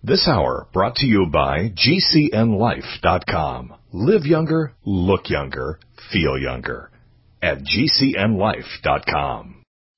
This hour brought to you by GCNLife.com. Live younger, look younger, feel younger at GCNLife.com.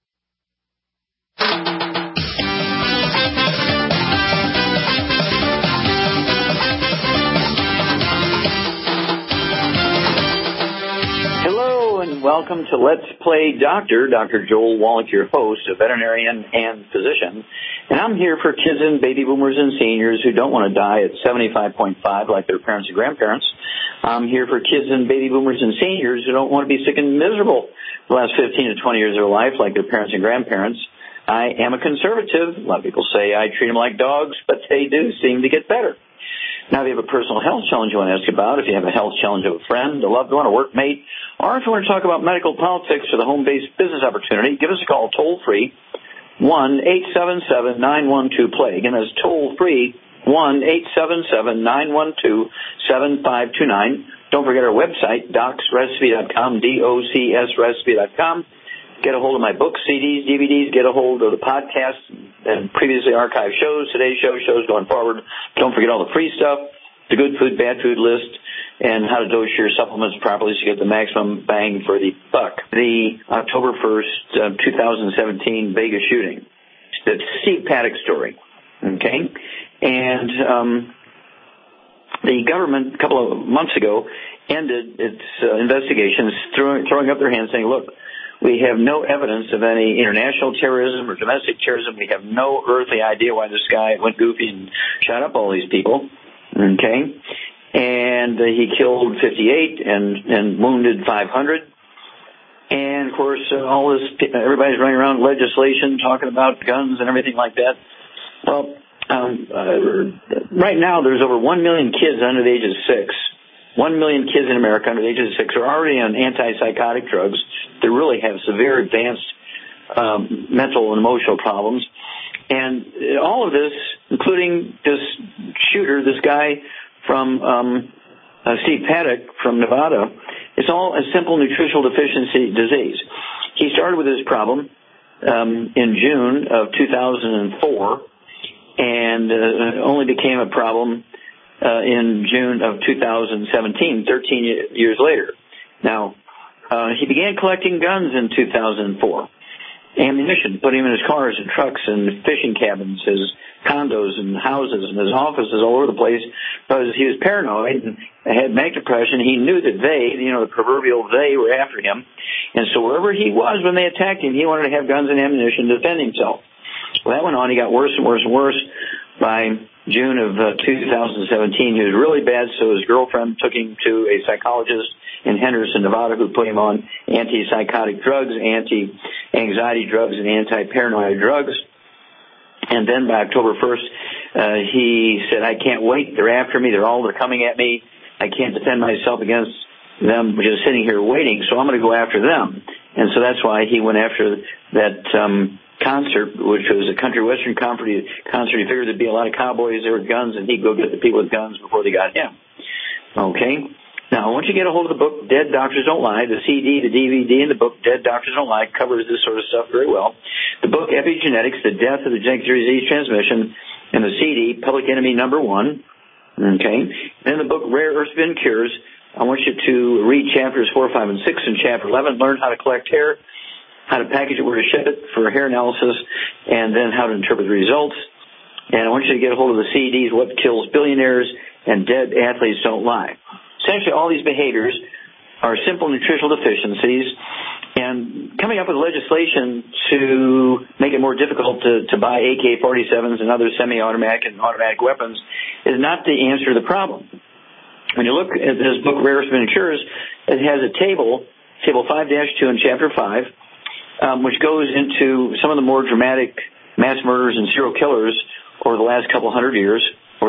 Hello and welcome to Let's Play Doctor. Dr. Joel Wallach, your host, a veterinarian and physician. And I'm here for kids and baby boomers and seniors who don't want to die at 75.5 like their parents and grandparents. I'm here for kids and baby boomers and seniors who don't want to be sick and miserable the last 15 to 20 years of their life like their parents and grandparents. I am a conservative. A lot of people say I treat them like dogs, but they do seem to get better. Now, if you have a personal health challenge you want to ask about, if you have a health challenge of a friend, a loved one, a workmate, or if you want to talk about medical politics or the home-based business opportunity, give us a call toll-free, 1-877-912-PLAY. Again, that's toll-free, 1-877-912-7529. Don't forget our website, docsrecipe.com, DOCSrecipe.com. Get a hold of my books, CDs, DVDs. Get a hold of the podcasts and previously archived shows, today's shows going forward. Don't forget all the free stuff, the good food, bad food list, and how to dose your supplements properly so you get the maximum bang for the buck. The October 1st, 2017 Vegas shooting. The Steve Paddock story. Okay? And the government, a couple of months ago, ended its investigations, throwing up their hands saying, look, we have no evidence of any international terrorism or domestic terrorism. We have no earthly idea why this guy went goofy and shot up all these people. Okay? And he killed 58 and wounded 500. And, of course, all this, everybody's running around legislation talking about guns and everything like that. Well, right now there's over 1 million kids under the age of 6. 1 million kids in America under the age of 6 are already on antipsychotic drugs that really have severe advanced mental and emotional problems. And all of this, including this shooter, this guy from Steve Paddock from Nevada, it's all a simple nutritional deficiency disease. He started with this problem in June of 2004 and only became a problem in June of 2017, 13 years later. Now, he began collecting guns in 2004. Ammunition, putting him in his cars and trucks and fishing cabins, his condos and houses and his offices all over the place because he was paranoid and had manic depression. He knew that the proverbial they were after him. And so wherever he was when they attacked him, he wanted to have guns and ammunition to defend himself. Well, that went on. He got worse and worse and worse. By June of 2017, he was really bad, so his girlfriend took him to a psychologist in Henderson, Nevada, who put him on antipsychotic drugs, anti-anxiety drugs, and anti-paranoid drugs. And then by October 1st, he said, I can't wait. They're after me. They're coming at me. I can't defend myself against them just sitting here waiting, so I'm going to go after them. And so that's why he went after that concert, which was a country western concert. He figured there'd be a lot of cowboys there with guns, and he'd go get the people with guns before they got him. Okay? Now, once you get a hold of the book, Dead Doctors Don't Lie, the CD, the DVD, and the book, Dead Doctors Don't Lie, covers this sort of stuff very well. The book, Epigenetics, The Death of the Genetic Disease Transmission, and the CD, Public Enemy Number 1. Okay? Then the book, Rare Earth Spin Cures. I want you to read chapters 4, 5, and 6 in chapter 11, learn how to collect hair, how to package it, where to ship it for hair analysis, and then how to interpret the results. And I want you to get a hold of the CDs, What Kills Billionaires, and Dead Athletes Don't Lie. Essentially, all these behaviors are simple nutritional deficiencies, and coming up with legislation to make it more difficult to buy AK-47s and other semi-automatic and automatic weapons is not the answer to the problem. When you look at this book, Rare Earth Spin Cures, it has a table 5-2 in Chapter 5, which goes into some of the more dramatic mass murders and serial killers over the last couple hundred years.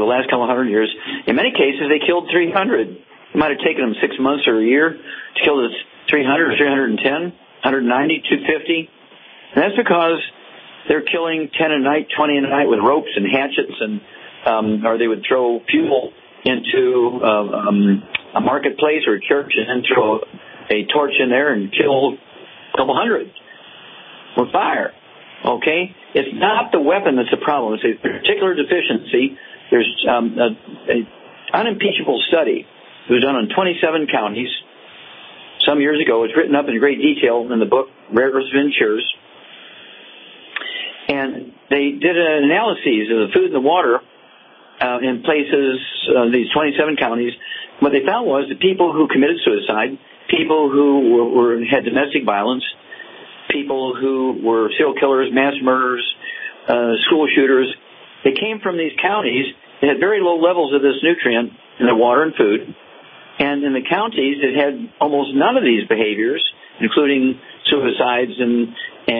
In many cases, they killed 300. It might have taken them 6 months or a year to kill the 300 or 310, 190, 250. And that's because they're killing 10 a night, 20 a night with ropes and hatchets, and or they would throw fuel into a marketplace or a church and then throw a torch in there and kill a couple hundred with fire. Okay? It's not the weapon that's the problem. It's a particular deficiency There's an unimpeachable study. It was done on 27 counties some years ago. It's written up in great detail in the book Rare Earths Ventures. And they did an analysis of the food and the water in places, these 27 counties. What they found was that people who committed suicide, people who had domestic violence, people who were serial killers, mass murderers, school shooters, they came from these counties that had very low levels of this nutrient in their water and food. And in the counties that had almost none of these behaviors, including suicides and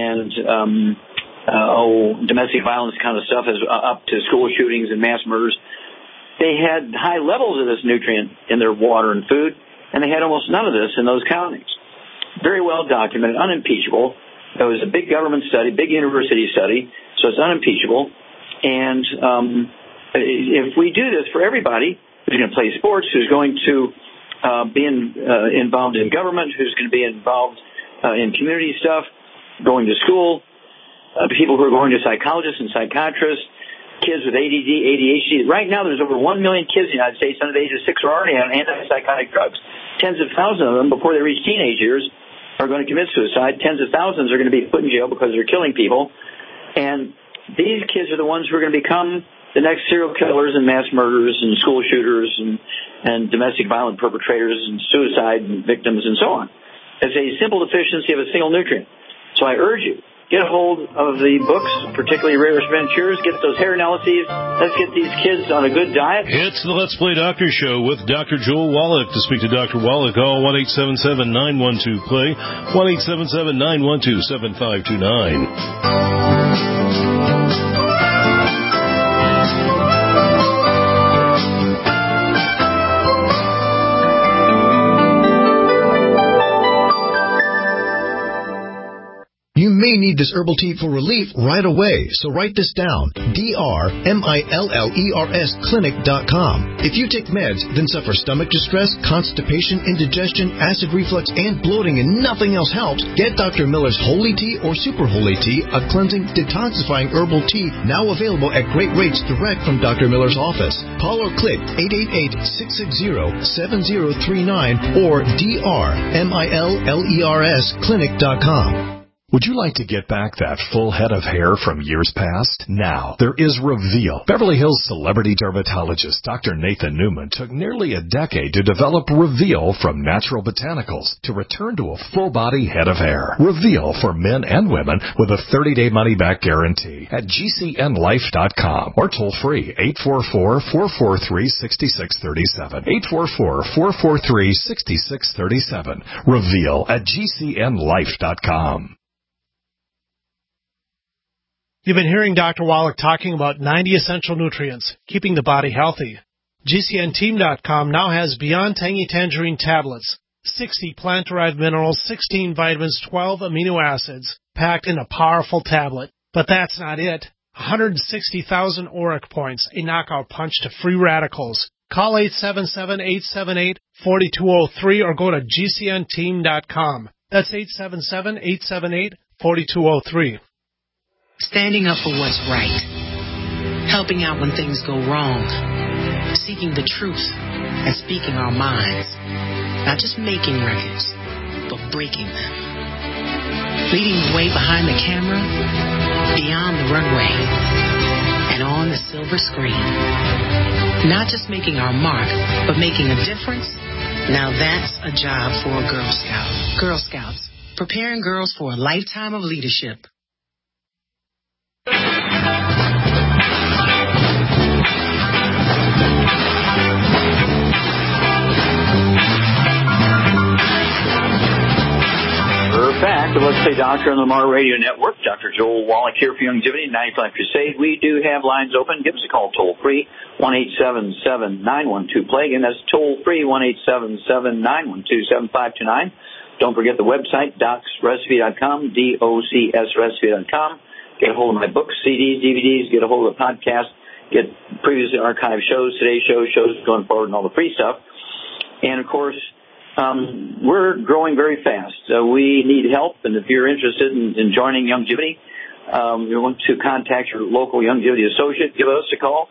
domestic violence kind of stuff, up to school shootings and mass murders, they had high levels of this nutrient in their water and food, and they had almost none of this in those counties. Very well documented, unimpeachable. It was a big government study, big university study, so it's unimpeachable. And if we do this for everybody who's going to play sports, who's going to be involved in government, who's going to be involved in community stuff, going to school, people who are going to psychologists and psychiatrists, kids with ADD, ADHD. Right now there's over 1 million kids in the United States under the age of 6 who are already on antipsychotic drugs. Tens of thousands of them, before they reach teenage years, are going to commit suicide. Tens of thousands are going to be put in jail because they're killing people. And these kids are the ones who are going to become the next serial killers and mass murderers and school shooters and domestic violence perpetrators and suicide victims and so on. It's a simple deficiency of a single nutrient. So I urge you, get a hold of the books, particularly Rare Earths Ventures, get those hair analyses. Let's get these kids on a good diet. It's the Let's Play Doctor Show with Dr. Joel Wallach. To speak to Dr. Wallach, call 1-877-912-PLAY, 1-877-912-7529. You may need this herbal tea for relief right away, so write this down. DRMILLERS clinic.com. If you take meds, then suffer stomach distress, constipation, indigestion, acid reflux, and bloating, and nothing else helps, get Dr. Miller's Holy Tea or Super Holy Tea, a cleansing, detoxifying herbal tea now available at great rates direct from Dr. Miller's office. Call or click 888-660-7039 or DRMILLERS clinic.com. Would you like to get back that full head of hair from years past? Now, there is Reveal. Beverly Hills celebrity dermatologist Dr. Nathan Newman took nearly a decade to develop Reveal from natural botanicals to return to a full-body head of hair. Reveal for men and women with a 30-day money-back guarantee at GCNlife.com or toll free 844-443-6637. 844-443-6637. Reveal at GCNlife.com. You've been hearing Dr. Wallach talking about 90 essential nutrients, keeping the body healthy. GCNteam.com now has Beyond Tangy Tangerine tablets, 60 plant-derived minerals, 16 vitamins, 12 amino acids, packed in a powerful tablet. But that's not it. 160,000 auric points, a knockout punch to free radicals. Call 877-878-4203 or go to GCNteam.com. That's 877-878-4203. Standing up for what's right, helping out when things go wrong, seeking the truth and speaking our minds, not just making records, but breaking them, leading the way behind the camera, beyond the runway, and on the silver screen, not just making our mark, but making a difference. Now that's a job for a Girl Scout. Girl Scouts, preparing girls for a lifetime of leadership. We're back to Let's Play Doctor on the Lamar Radio Network. Dr. Joel Wallach here for Youngevity 95 Crusade. We do have lines open. Give us a call toll free, 1-877-912-PLAY. Again, that's toll free, 1-877-912-7529. Don't forget the website, docsrecipe.com, DOCSrecipe.com. Get a hold of my books, CDs, DVDs, get a hold of the podcast, get previously archived shows, today's shows going forward, and all the free stuff. And, of course, we're growing very fast. We need help, and if you're interested in joining Youngevity, you want to contact your local Youngevity associate, give us a call.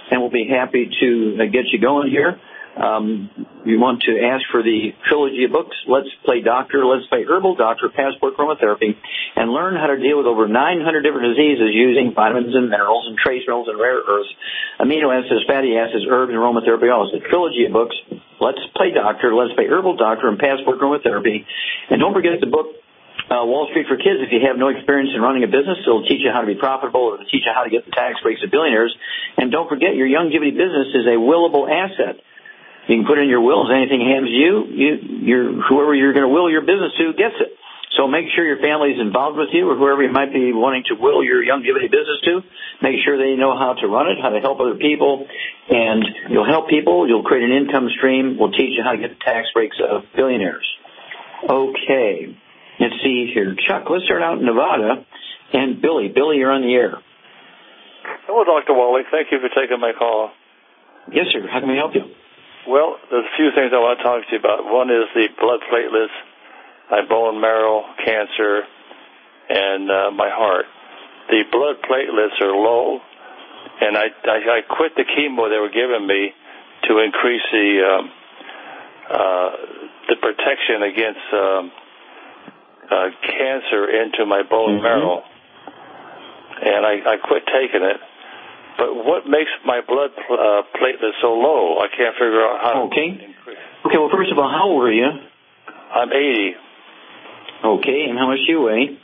and we'll be happy to get you going here. You want to ask for the trilogy of books, Let's Play Doctor, Let's Play Herbal Doctor, Passport Chromotherapy, and learn how to deal with over 900 different diseases using vitamins and minerals and trace minerals and rare earths, amino acids, fatty acids, herbs, and aromatherapy oils. The trilogy of books, Let's Play Doctor, Let's Play Herbal Doctor, and Passport Chromotherapy. And don't forget the book, Wall Street for Kids. If you have no experience in running a business, it'll teach you how to be profitable. It'll teach you how to get the tax breaks of billionaires. And don't forget, your Youngevity business is a willable asset. You can put in your wills. Anything happens to you, whoever you're going to will your business to gets it. So make sure your family is involved with you, or whoever you might be wanting to will your Youngevity business to. Make sure they know how to run it, how to help other people, and you'll help people. You'll create an income stream. We'll teach you how to get the tax breaks of billionaires. Okay. Let's see here. Chuck, let's start out in Nevada. And Billy. Billy, you're on the air. Hello, Dr. Wallach. Thank you for taking my call. Yes, sir. How can we help you? Well, there's a few things I want to talk to you about. One is the blood platelets, my bone marrow cancer, and my heart. The blood platelets are low, and I quit the chemo they were giving me to increase the protection against cancer into my bone marrow, and I quit taking it. But what makes my blood platelets so low? I can't figure out how to increase. Okay, well, first of all, how old are you? I'm 80. Okay, and how much do you weigh?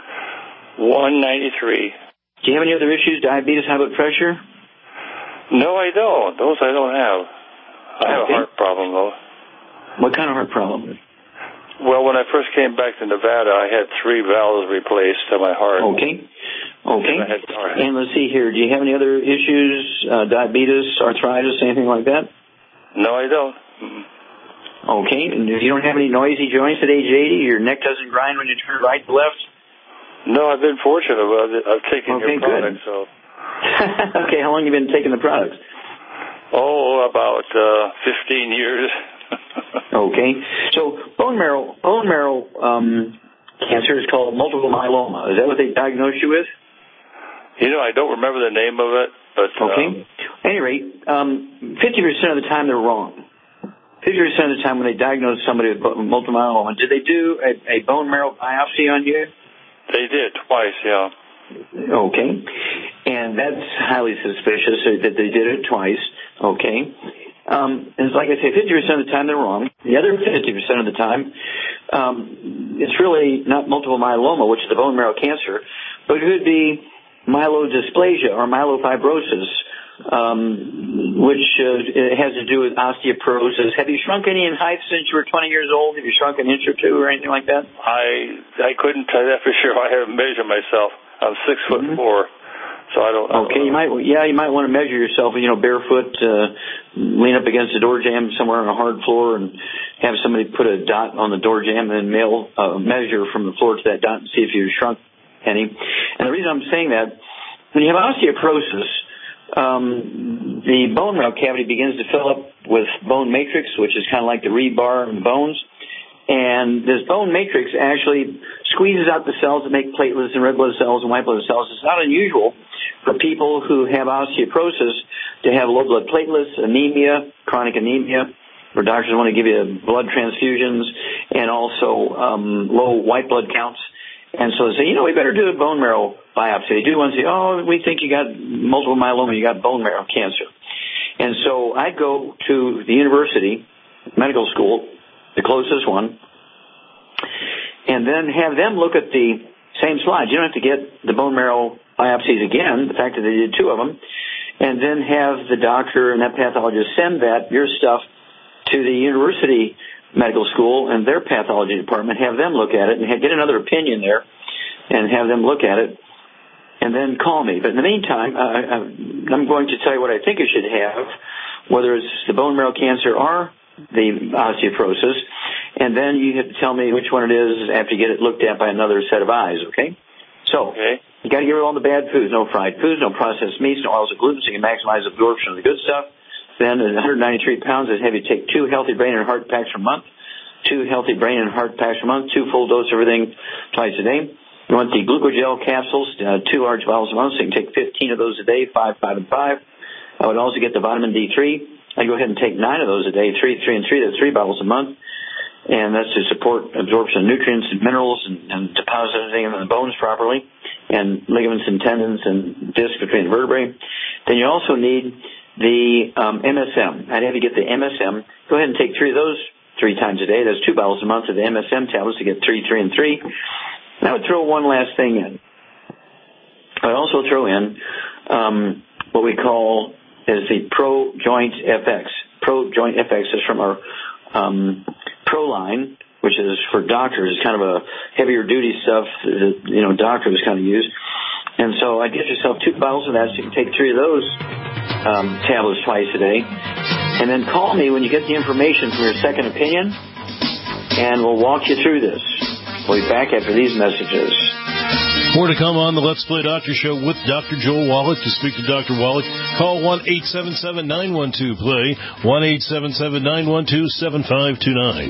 193. Do you have any other issues, diabetes, high blood pressure? No, I don't. Those I don't have. I have a heart problem, though. What kind of heart problem? Well, when I first came back to Nevada, I had 3 valves replaced to my heart. Okay. And let's see here. Do you have any other issues, diabetes, arthritis, anything like that? No, I don't. Okay. And if you don't have any noisy joints at age 80, your neck doesn't grind when you turn right to left? No, I've been fortunate. I've taken your products. So. Okay. How long have you been taking the products? Oh, about 15 years. Okay. So bone marrow cancer is called multiple myeloma. Is that what they diagnosed you with? You know, I don't remember the name of it, but... Okay. At any rate, 50% of the time they're wrong. 50% of the time when they diagnose somebody with multiple myeloma, did they do a bone marrow biopsy on you? They did, twice, yeah. Okay. And that's highly suspicious that they did it twice. Okay. And like I say, 50% of the time they're wrong. The other 50% of the time, it's really not multiple myeloma, which is the bone marrow cancer, but it could be myelodysplasia or myelofibrosis, which has to do with osteoporosis. Have you shrunk any in height since you were 20 years old? Have you shrunk an inch or two or anything like that? I couldn't tell you that for sure. I haven't measured myself. I'm 6'4". So I don't. Okay, you might want to measure yourself, barefoot, lean up against a door jamb somewhere on a hard floor, and have somebody put a dot on the door jamb and then measure from the floor to that dot and see if you shrunk any. And the reason I'm saying that, when you have osteoporosis, the bone marrow cavity begins to fill up with bone matrix, which is kind of like the rebar in the bones. And this bone matrix actually squeezes out the cells that make platelets and red blood cells and white blood cells. It's not unusual for people who have osteoporosis to have low blood platelets, anemia, chronic anemia, where doctors want to give you blood transfusions, and also low white blood counts. And so they say, we better do a bone marrow biopsy. They do one and say, we think you got multiple myeloma, you got bone marrow cancer. And so I go to the university, medical school, the closest one, and then have them look at the same slides. You don't have to get the bone marrow biopsies again, the fact that they did 2 of them, and then have the doctor and that pathologist send your stuff to the university medical school and their pathology department, have them look at it, and get another opinion there, and have them look at it, and then call me. But in the meantime, I'm going to tell you what I think you should have, whether it's the bone marrow cancer or the osteoporosis, and then you have to tell me which one it is after you get it looked at by another set of eyes, okay? So, you got to get rid of all the bad foods, no fried foods, no processed meats, no oils or gluten, so you can maximize absorption of the good stuff. Then at 193 pounds, I'd have you take 2 healthy brain and heart packs per month, 2 healthy brain and heart packs per month, 2 full dose of everything twice a day. You want the glucogel capsules, 2 large bottles a month, so you can take 15 of those a day, 5, 5, and 5. I would also get the vitamin D3. I go ahead and take 9 of those a day, 3, 3, and 3. That's 3 bottles a month. And that's to support absorption of nutrients and minerals and depositing them in the bones properly, and ligaments and tendons and discs between the vertebrae. Then you also need the MSM. I'd have you get the MSM. Go ahead and take 3 of those 3 times a day. That's 2 bottles a month of the MSM tablets to get 3, 3, and 3. And I would throw one last thing in. I'd also throw in what we call is the Pro Joint FX. Pro Joint FX is from our Pro line, which is for doctors. It's kind of a heavier duty stuff that, doctors kind of use. And so I'd get yourself 2 bottles of that, so you can take 3 of those tablets twice a day. And then call me when you get the information from your second opinion, and we'll walk you through this. We'll be back after these messages. More to come on the Let's Play Doctor Show with Dr. Joel Wallach. To speak to Dr. Wallach, call 1-877-912-PLAY, 1-877-912-7529.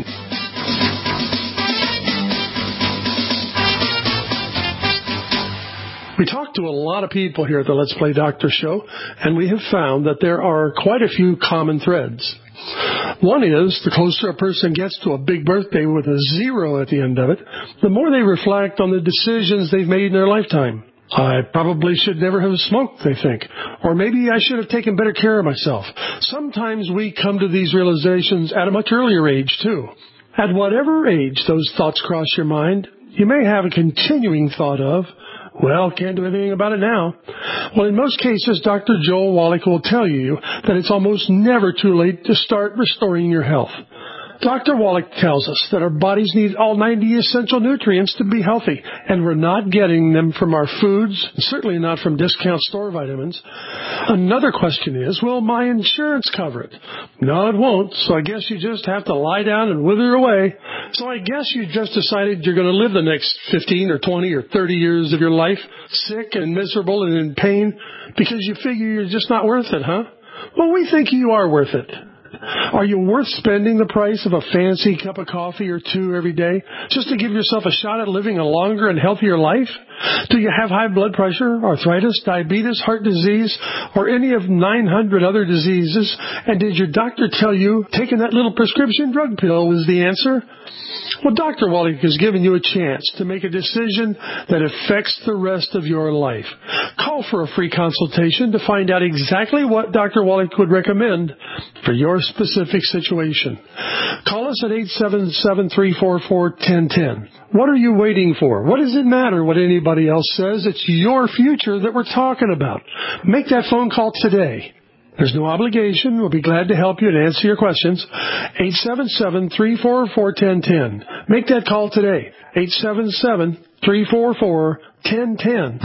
We talk to a lot of people here at the Let's Play Doctor Show, and we have found that there are quite a few common threads. One is, the closer a person gets to a big birthday with a 0 at the end of it, the more they reflect on the decisions they've made in their lifetime. I probably should never have smoked, they think. Or maybe I should have taken better care of myself. Sometimes we come to these realizations at a much earlier age, too. At whatever age those thoughts cross your mind, you may have a continuing thought of, well, can't do anything about it now. Well, in most cases, Dr. Joel Wallach will tell you that it's almost never too late to start restoring your health. Dr. Wallach tells us that our bodies need all 90 essential nutrients to be healthy, and we're not getting them from our foods, certainly not from discount store vitamins. Another question is, will my insurance cover it? No, it won't, so I guess you just have to lie down and wither away. So I guess you just decided you're going to live the next 15 or 20 or 30 years of your life sick and miserable and in pain because you figure you're just not worth it, huh? Well, we think you are worth it. Are you worth spending the price of a fancy cup of coffee or 2 every day just to give yourself a shot at living a longer and healthier life? Do you have high blood pressure, arthritis, diabetes, heart disease, or any of 900 other diseases? And did your doctor tell you taking that little prescription drug pill was the answer? Well, Dr. Wallach has given you a chance to make a decision that affects the rest of your life. Call for a free consultation to find out exactly what Dr. Wallach would recommend for your specific situation. Call us at 877-344-1010. What are you waiting for? What does it matter what anybody else says? It's your future that we're talking about. Make that phone call today. There's no obligation. We'll be glad to help you and answer your questions. 877-344-1010. Make that call today. 877-344-1010.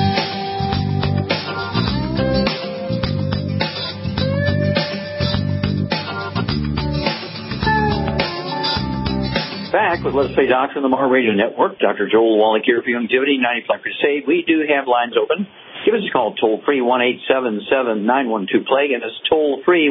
Back with Let's Play Doctor on the Mar Radio Network. Dr. Joel Wallach here for Longevity 95 Crusade. We do have lines open. Give us a call toll-free, 1-877-912-PLAY. And it's toll-free,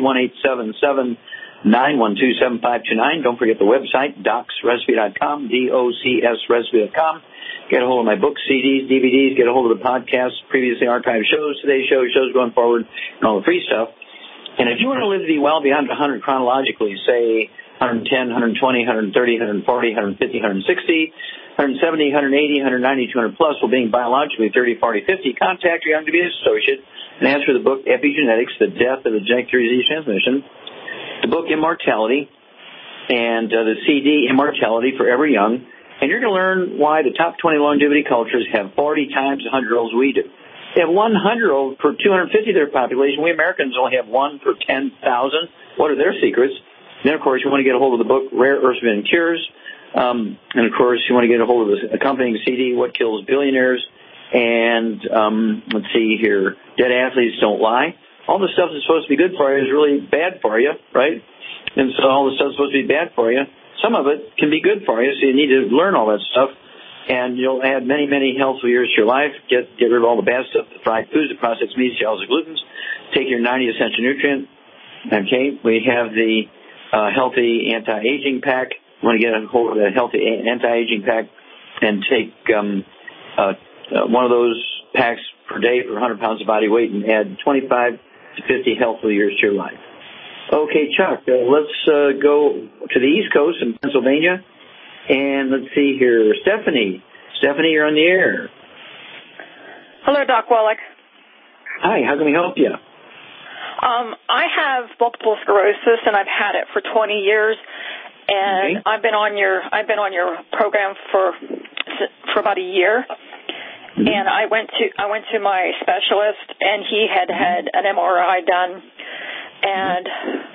1-877-912-7529. Don't forget the website, docsrecipe.com, DOCSrecipe.com. Get a hold of my books, CDs, DVDs. Get a hold of the podcasts, previously archived shows, today's shows going forward, and all the free stuff. And if you want to live to be well beyond 100 chronologically, say 110, 120, 130, 140, 150, 160, 170, 180, 190, 200 plus, while being biologically 30, 40, 50, contact your young diabetes associate and ask for the book Epigenetics, The Death of the Genetic Disease Transmission, the book Immortality, and the CD Immortality Forever Young. And you're going to learn why the top 20 longevity cultures have 40 times the 100-year-olds we do. They have 100-year-old per 250 of their population. We Americans only have 1 per 10,000. What are their secrets? Then, of course, you want to get a hold of the book Rare Earths and Cures. And, of course, you want to get a hold of the accompanying CD, What Kills Billionaires. And let's see here, Dead Athletes Don't Lie. All the stuff that's supposed to be good for you is really bad for you, right? And so all the stuff that's supposed to be bad for you, some of it can be good for you, so you need to learn all that stuff. And you'll add many, many healthful years to your life. Get rid of all the bad stuff, the fried foods, the processed meats, gels, and glutens. Take your 90 essential nutrient. Okay, we have the healthy anti-aging pack. You want to get a hold of the healthy anti-aging pack and take one of those packs per day for 100 pounds of body weight and add 25 to 50 healthful years to your life. Okay, Chuck, let's go to the East Coast in Pennsylvania. And let's see here. Stephanie. Stephanie, you're on the air. Hello, Doc Wallach. Hi, how can we help you? I have multiple sclerosis, and I've had it for 20 years. And Okay. I've been on your program for about a year. Mm-hmm. And I went to my specialist, and he had an MRI done. And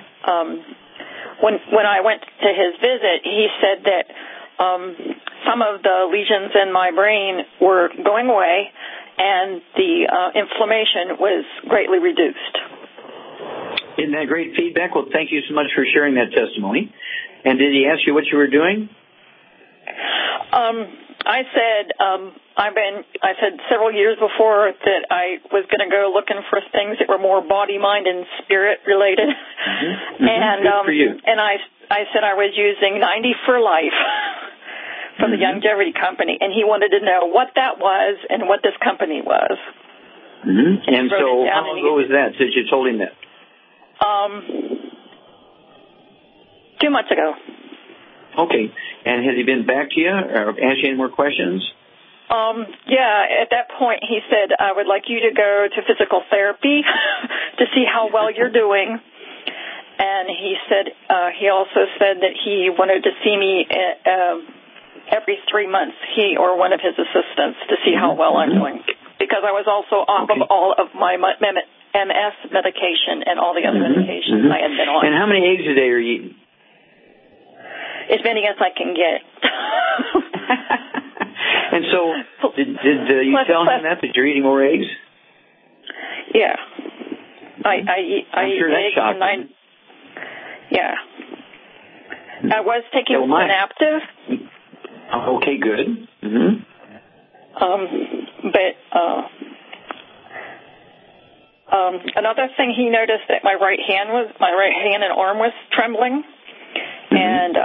when I went to his visit, he said that some of the lesions in my brain were going away, and the inflammation was greatly reduced. Isn't that great feedback? Well, thank you so much for sharing that testimony. And did he ask you what you were doing? I said several years before that I was going to go looking for things that were more body, mind, and spirit related. Mm-hmm. And good for you. And I said I was using 90 for Life from the Longevity Company, and he wanted to know what that was and what this company was. Mm-hmm. And so how long ago was that since you told him that? 2 months ago. Okay. And has he been back to you or asked you any more questions? Yeah, at that point he said, I would like you to go to physical therapy to see how well you're doing. And he said, he also said that he wanted to see me every 3 months, he or one of his assistants, to see how well I'm doing. Because I was also off of all of my MS medication and all the other medications I had been on. And how many eggs a day are you eating? As many as I can get. And so, did you tell him that you're eating more eggs? Yeah. I eat that's eggs, shocking. and I was taking Synaptive. Okay, good. Mm-hmm. Another thing he noticed that my right hand and arm was trembling, and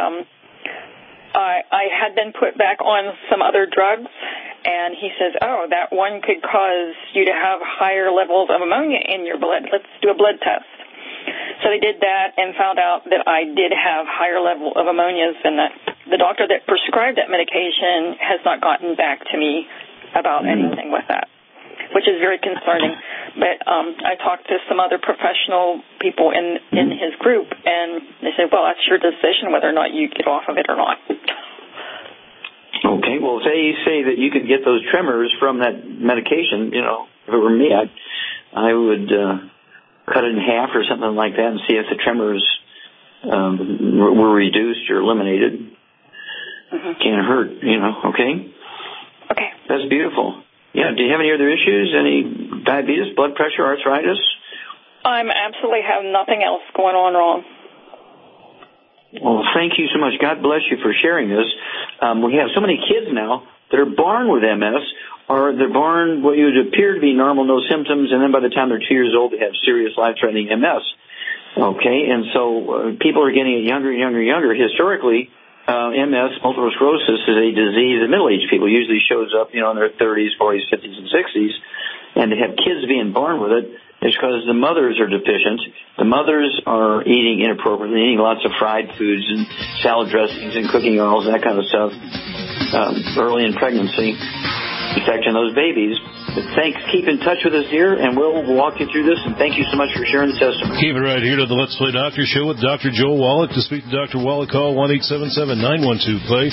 I had been put back on some other drugs, and he says, oh, that one could cause you to have higher levels of ammonia in your blood. Let's do a blood test. So they did that and found out that I did have higher level of ammonias, and that the doctor that prescribed that medication has not gotten back to me about anything with that, which is very concerning. But I talked to some other professional people in his group, and they said, well, that's your decision whether or not you get off of it or not. Okay, well, say that you could get those tremors from that medication. You know, if it were me, I would cut it in half or something like that and see if the tremors were reduced or eliminated. Can't hurt, you know, okay? Okay. That's beautiful. Yeah, do you have any other issues? Any diabetes, blood pressure, arthritis? I absolutely have nothing else going on wrong. Well, thank you so much. God bless you for sharing this. We have so many kids now that are born with MS, or they're born what would appear to be normal, no symptoms, and then by the time they're 2 years old, they have serious life-threatening MS. Okay, and so people are getting it younger and younger and younger. Historically, MS, multiple sclerosis, is a disease that middle-aged people usually shows up, in their 30s, 40s, 50s, and 60s, and to have kids being born with it is because the mothers are deficient. The mothers are eating inappropriately, eating lots of fried foods and salad dressings and cooking oils and that kind of stuff early in pregnancy, affecting those babies. But keep in touch with us here, and we'll walk you through this, and thank you so much for sharing the testimony. Keep it right here to the Let's Play Doctor Show with Dr. Joel Wallach. To speak to Dr. Wallach, call 1-877-912-PLAY,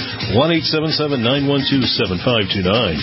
1-877-912-7529.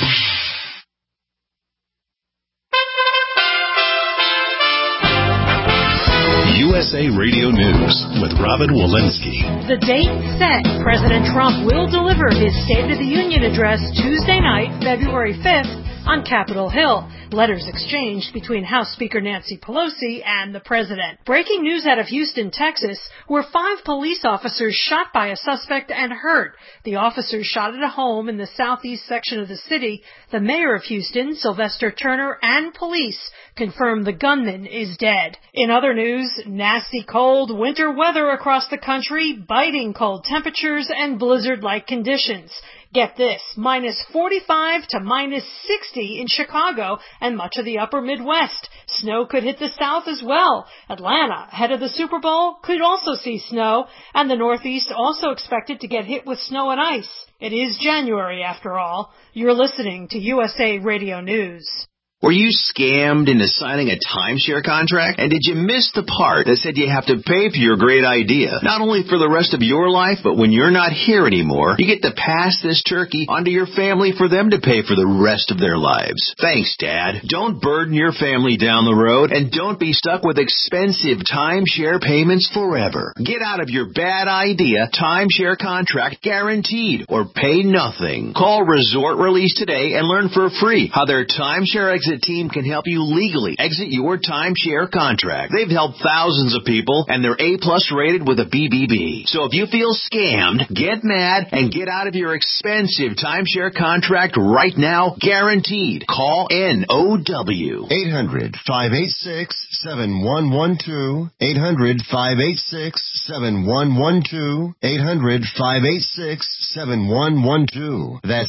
USA Radio News with Robin Walensky. The date set. President Trump will deliver his State of the Union address Tuesday night, February 5th, on Capitol Hill. Letters exchanged between House Speaker Nancy Pelosi and the president. Breaking news out of Houston, Texas, where 5 police officers shot by a suspect and hurt. The officers shot at a home in the southeast section of the city. The mayor of Houston, Sylvester Turner, and police confirm the gunman is dead. In other news, nasty cold winter weather across the country, biting cold temperatures, and blizzard-like conditions. Get this, minus 45 to minus 60 in Chicago and much of the upper Midwest. Snow could hit the South as well. Atlanta, ahead of the Super Bowl, could also see snow, and the Northeast also expected to get hit with snow and ice. It is January, after all. You're listening to USA Radio News. Were you scammed into signing a timeshare contract? And did you miss the part that said you have to pay for your great idea? Not only for the rest of your life, but when you're not here anymore, you get to pass this turkey onto your family for them to pay for the rest of their lives. Thanks, Dad. Don't burden your family down the road, and don't be stuck with expensive timeshare payments forever. Get out of your bad idea timeshare contract guaranteed, or pay nothing. Call Resort Release today and learn for free how their timeshare exit team can help you legally exit your timeshare contract. They've helped thousands of people, and they're A+ rated with a BBB. So if you feel scammed, get mad and get out of your expensive timeshare contract right now, guaranteed. Call NOW. 800-586-7112. 800-586-7112. 800-586-7112. That's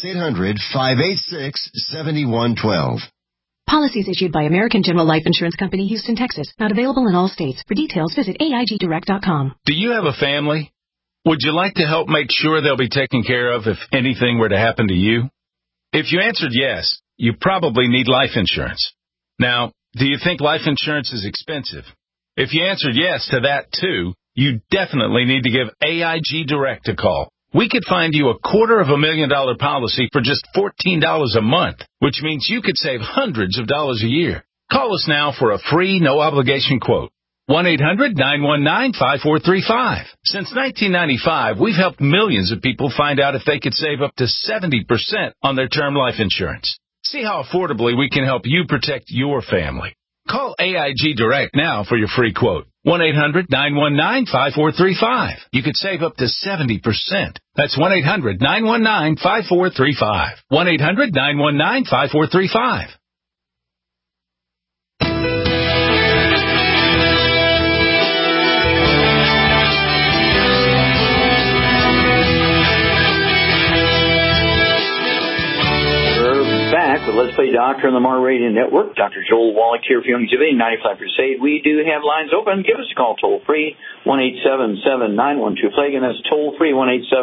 800-586-7112. Policies issued by American General Life Insurance Company, Houston, Texas. Not available in all states. For details, visit AIGdirect.com. Do you have a family? Would you like to help make sure they'll be taken care of if anything were to happen to you? If you answered yes, you probably need life insurance. Now, do you think life insurance is expensive? If you answered yes to that too, you definitely need to give AIG Direct a call. We could find you a $250,000 policy for just $14 a month, which means you could save hundreds of dollars a year. Call us now for a free, no-obligation quote. 1-800-919-5435. Since 1995, we've helped millions of people find out if they could save up to 70% on their term life insurance. See how affordably we can help you protect your family. Call AIG Direct now for your free quote. 1-800-919-5435. You could save up to 70%. That's 1-800-919-5435. 1-800-919-5435. Back with Let's Play Doctor on the Mar Radio Network. Dr. Joel Wallach here for Youngevity 95 Crusade. We do have lines open. Give us a call toll free, 1-877-912-PLAY. Again, that's toll free,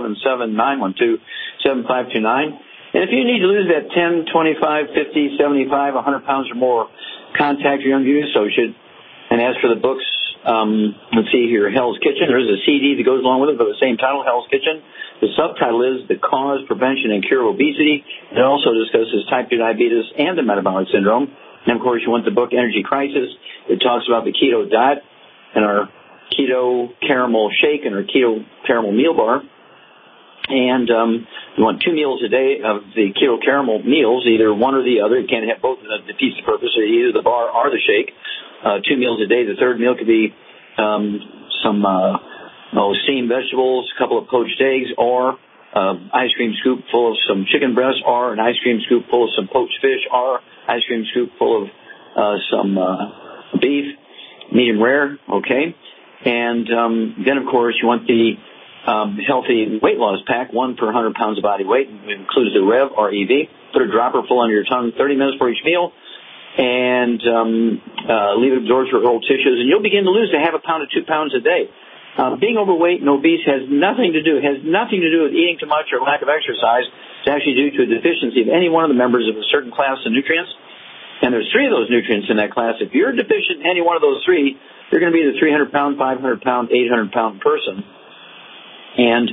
1-877-912-7529. And if you need to lose that 10, 25, 50, 75, 100 pounds or more, contact your Youngevity associate. And as for the books, let's see here, Hell's Kitchen. There is a CD that goes along with it, but the same title, Hell's Kitchen. The subtitle is The Cause, Prevention, and Cure of Obesity. It also discusses type 2 diabetes and the metabolic syndrome. And, of course, you want the book Energy Crisis. It talks about the keto diet and our keto caramel shake and our keto caramel meal bar. And you want 2 meals a day of the keto caramel meals, either one or the other. You can't have both of them to defeat the purpose of either the bar or the shake. 2 meals a day. The third meal could be some steamed vegetables, a couple of poached eggs, or ice cream scoop full of some chicken breast, or an ice cream scoop full of some poached fish, or ice cream scoop full of some beef, medium rare, okay? And then, of course, you want the healthy weight loss pack, 1 per 100 pounds of body weight. It includes the REV or EV. Put a dropper full under your tongue 30 minutes for each meal, and leave it absorbed through oral tissues, and you'll begin to lose a half a pound to 2 pounds a day. Being overweight and obese has nothing to do with eating too much or lack of exercise. It's actually due to a deficiency of any one of the members of a certain class of nutrients. And there's 3 of those nutrients in that class. If you're deficient in any one of those 3, you're going to be the 300-pound, 500-pound, 800-pound person. And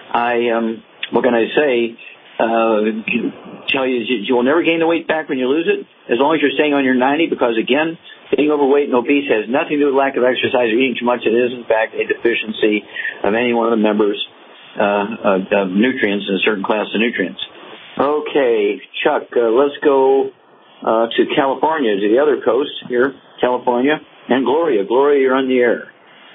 what can I say? Tell you will never gain the weight back when you lose it, as long as you're staying on your 90, because, again, being overweight and obese has nothing to do with lack of exercise or eating too much. It is, in fact, a deficiency of any one of the members of nutrients in a certain class of nutrients. Okay, Chuck, let's go to California, to the other coast here, California, and Gloria. Gloria, you're on the air.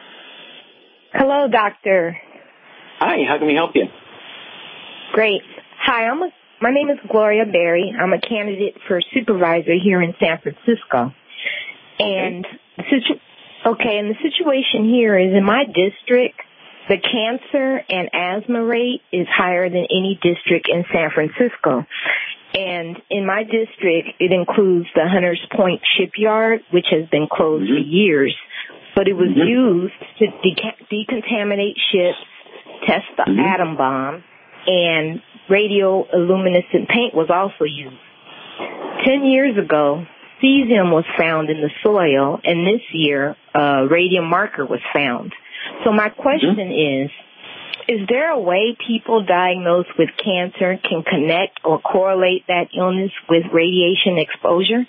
Hello, doctor. Hi, how can we help you? Great. Hi, my name is Gloria Berry. I'm a candidate for supervisor here in San Francisco. And the situation here is in my district, The cancer and asthma rate is higher than any district in San Francisco. And in my district, it includes the Hunters Point shipyard, which has been closed for years. But it was used to decontaminate ships, test the atom bomb, and radioluminescent paint was also used. 10 years ago, cesium was found in the soil, and this year, a radium marker was found. So my question is there a way people diagnosed with cancer can connect or correlate that illness with radiation exposure?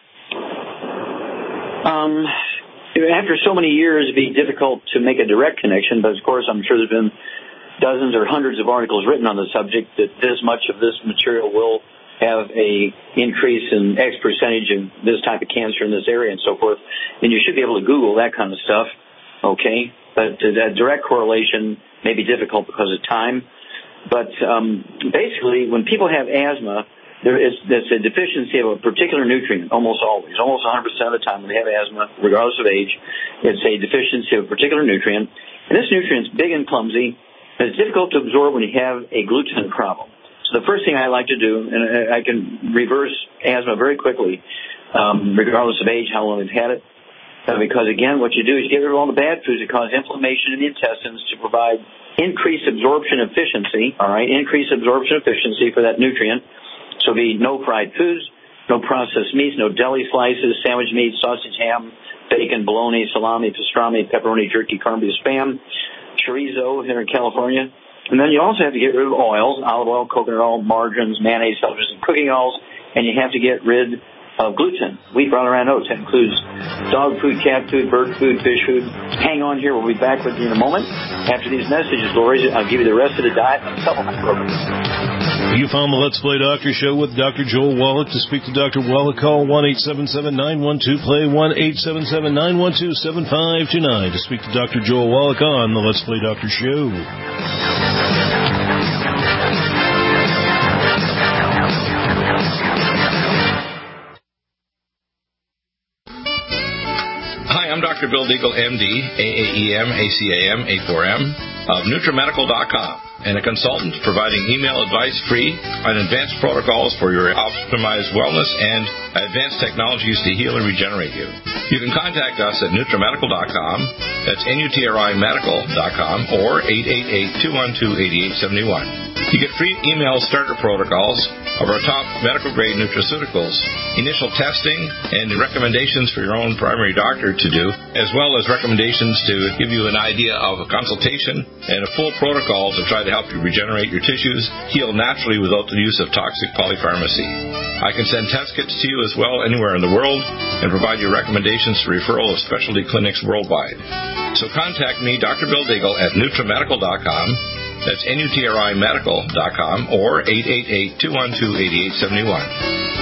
After so many years, it'd be difficult to make a direct connection, but of course I'm sure there's been dozens or hundreds of articles written on the subject that this much of this material will have a increase in X percentage of this type of cancer in this area and so forth, then you should be able to Google that kind of stuff, okay? But that direct correlation may be difficult because of time. But basically, when people have asthma, there's a deficiency of a particular nutrient, almost always. Almost 100% of the time when they have asthma, regardless of age, it's a deficiency of a particular nutrient. And this nutrient's big and clumsy, and it's difficult to absorb when you have a gluten problem. So the first thing I like to do, and I can reverse asthma very quickly, regardless of age, how long they've had it, because, again, what you do is you get rid of all the bad foods that cause inflammation in the intestines to provide increased absorption efficiency, all right, increased absorption efficiency for that nutrient. So be no fried foods, no processed meats, no deli slices, sandwich meat, sausage, ham, bacon, bologna, salami, pastrami, pepperoni, jerky, corned beef, spam, chorizo here in California. And then you also have to get rid of oils, olive oil, coconut oil, margarines, mayonnaise, television, cooking oils, and you have to get rid of gluten, wheat, brown, and oats. That includes dog food, cat food, bird food, fish food. Hang on here. We'll be back with you in a moment. After these messages, Lori, I'll give you the rest of the diet and supplement program. You found the Let's Play Doctor Show with Dr. Joel Wallach. To speak to Dr. Wallach, call 1-877-912-PLAY, 1-877-912-7529. To speak to Dr. Joel Wallach on the Let's Play Doctor Show. Hi, I'm Dr. Bill Deagle, MD, AAEM, ACAM, A4M, of NutriMedical.com, and a consultant providing email advice free on advanced protocols for your optimized wellness and advanced technologies to heal and regenerate you. You can contact us at NutriMedical.com, that's NutriMedical.com, or 888-212-8871. You get free email starter protocols of our top medical-grade nutraceuticals, initial testing, and recommendations for your own primary doctor to do, as well as recommendations to give you an idea of a consultation and a full protocol to try to help you regenerate your tissues, heal naturally without the use of toxic polypharmacy. I can send test kits to you as well anywhere in the world and provide you recommendations for referral of specialty clinics worldwide. So contact me, Dr. Bill Deagle, at NutriMedical.com. That's NutriMedical.com or 888-212-8871.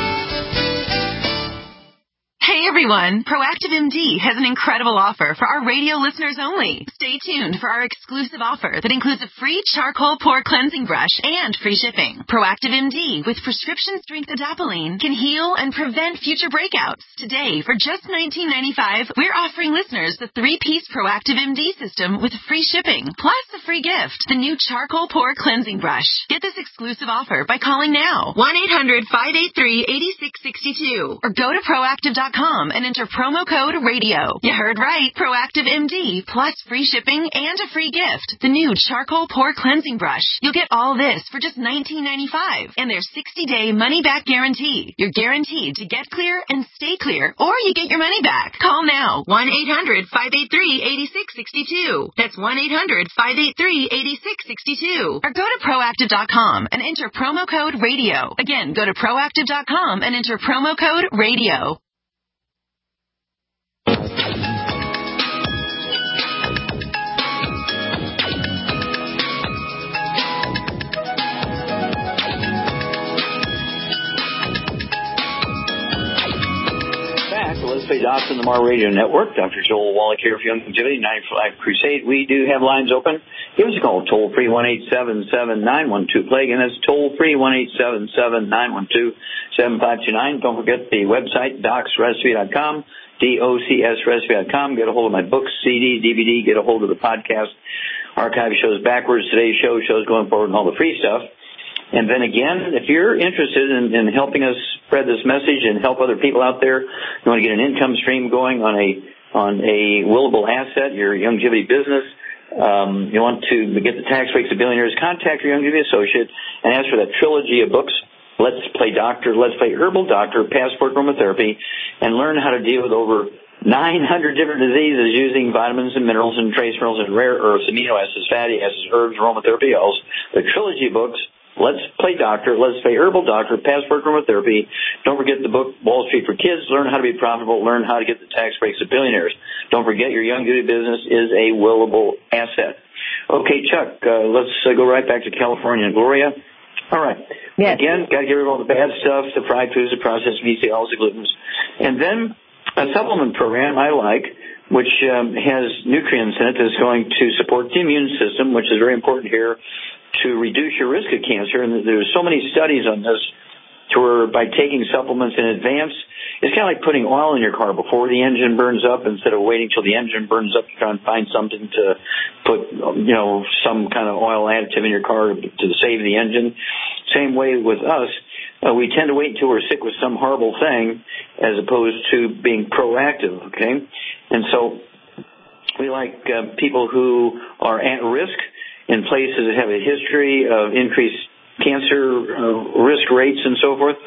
Hey everyone, Proactive MD has an incredible offer for our radio listeners only. Stay tuned for our exclusive offer that includes a free charcoal pore cleansing brush and free shipping. Proactive MD with prescription strength adapalene can heal and prevent future breakouts. Today, for just $19.95, we're offering listeners the 3-piece Proactive MD system with free shipping, plus a free gift, the new charcoal pore cleansing brush. Get this exclusive offer by calling now, 1-800-583-8662, or go to Proactive.com and enter promo code RADIO. You heard right. Proactive MD plus free shipping and a free gift. The new charcoal pore cleansing brush. You'll get all this for just $19.95 and their 60-day money-back guarantee. You're guaranteed to get clear and stay clear, or you get your money back. Call now. 1-800-583-8662. That's 1-800-583-8662. Or go to Proactive.com and enter promo code RADIO. Again, go to Proactive.com and enter promo code RADIO. Let's Play Docs on the Mar Radio Network. Dr. Joel Wallach here for Young Longevity 95 Crusade. We do have lines open. Give us a call, toll free 1-877-912-PLAY. Again, that's toll free 1-877-912-7529. Don't forget the website, docsrecipe.com, DOCSrecipe.com. Get a hold of my books, CD, DVD. Get a hold of the podcast. archive shows backwards, today's show shows going forward, and all the free stuff. And then again, if you're interested in helping us spread this message and help other people out there, you want to get an income stream going on a willable asset, your longevity business, you want to get the tax breaks of billionaires, contact your longevity associate and ask for that trilogy of books, Let's Play Doctor, Let's Play Herbal Doctor, Passport Aromatherapy, and learn how to deal with over 900 different diseases using vitamins and minerals and trace minerals and rare earths, amino acids, fatty acids, herbs, aromatherapy oils. The trilogy books, Let's Play Doctor, Let's Play Herbal Doctor, Passport Aromatherapy. Don't forget the book Wall Street for Kids, Learn How to Be Profitable, Learn How to Get the Tax Breaks of Billionaires. Don't forget your young duty business is a willable asset. Okay, Chuck, let's go right back to California. Gloria? All right. Yes. Again, got to get rid of all the bad stuff, the fried foods, the processed meats, the oils, the glutens. And then a supplement program I like, which has nutrients in it that's going to support the immune system, which is very important here, to reduce your risk of cancer. And there's so many studies on this to where by taking supplements in advance, it's kind of like putting oil in your car before the engine burns up instead of waiting till the engine burns up to try and find something to put, some kind of oil additive in your car to save the engine. Same way with us. We tend to wait until we're sick with some horrible thing as opposed to being proactive, okay? And so we like people who are at risk in places that have a history of increased cancer risk rates and so forth,